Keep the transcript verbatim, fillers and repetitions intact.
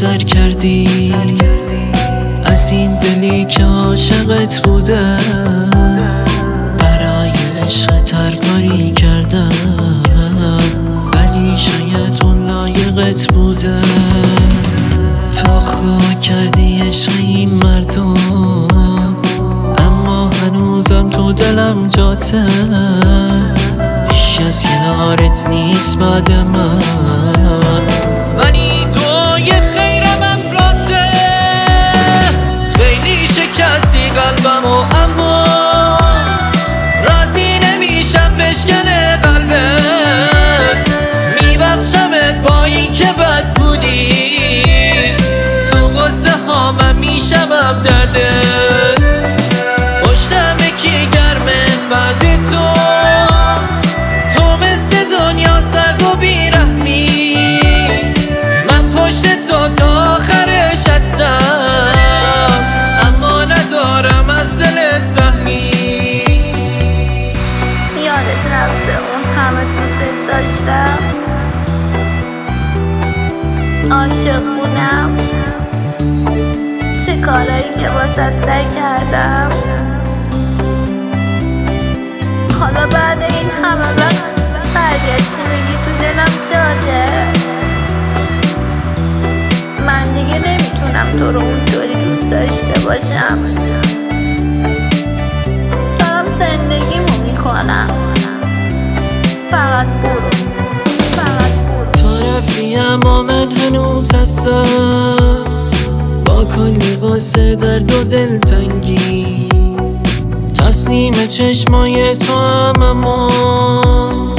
بهتر کردی از این دلی که عاشقت بوده. برای عشقت هر کاری کردم، ولی شاید اون لایقت بوده. تا خواه کردی عشق این مردم، اما هنوزم تو دلم جاته. بیش از کنارت نیست بعد من، ولی دعای خیرم امراته. خیلی شکستی قلبمو، اما راضی نمیشم بشکنه قلبت. میبخشمت با این که بد بودی، تو غصه ها من میشمم دردت. پشتمه کی گرمه بعد تو، تو مثل دنیا سرد و بیرحمی. من پشت تو تا آخرش هستم، اما ندارم از دلت سهمی. یادت رفته اون همه دوست داشتم، عاشق بودم، چه کارایی که واسه نکردم. حالا بعد این همه وقت برگشتی میگی تو دلم جاته. من دیگه نمیتونم تو رو اونطوری دوست داشته باشم. دارم زندگیمو میکنم، فقط برو، فقط برو. تو رفتی اما من هنوز هستم، با کلی قصه درد و دلتنگی. تسلیم چشمای تو هم، اما